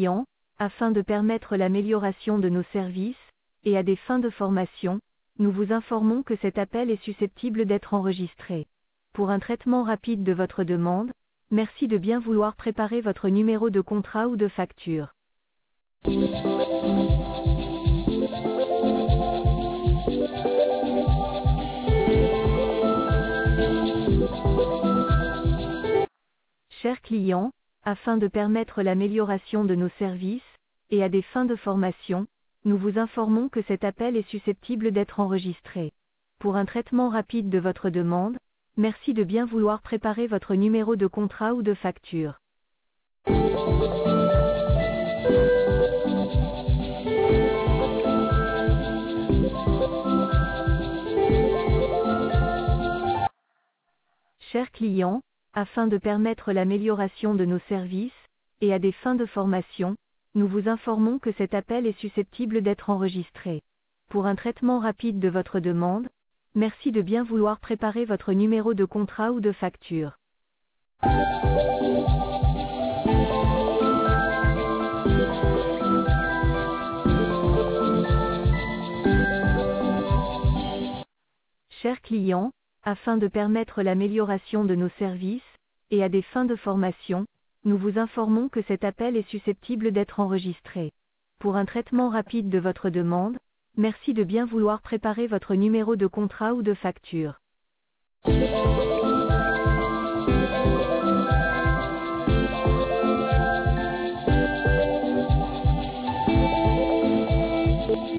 client, afin de permettre l'amélioration de nos services, et à des fins de formation, nous vous informons que cet appel est susceptible d'être enregistré. Pour un traitement rapide de votre demande, merci de bien vouloir préparer votre numéro de contrat ou de facture. Chers clients, afin de permettre l'amélioration de nos services, et à des fins de formation, nous vous informons que cet appel est susceptible d'être enregistré. Pour un traitement rapide de votre demande, merci de bien vouloir préparer votre numéro de contrat ou de facture. Chers clients, afin de permettre l'amélioration de nos services, et à des fins de formation, nous vous informons que cet appel est susceptible d'être enregistré. Pour un traitement rapide de votre demande, merci de bien vouloir préparer votre numéro de contrat ou de facture. Chers clients, afin de permettre l'amélioration de nos services, et à des fins de formation, nous vous informons que cet appel est susceptible d'être enregistré. Pour un traitement rapide de votre demande, merci de bien vouloir préparer votre numéro de contrat ou de facture.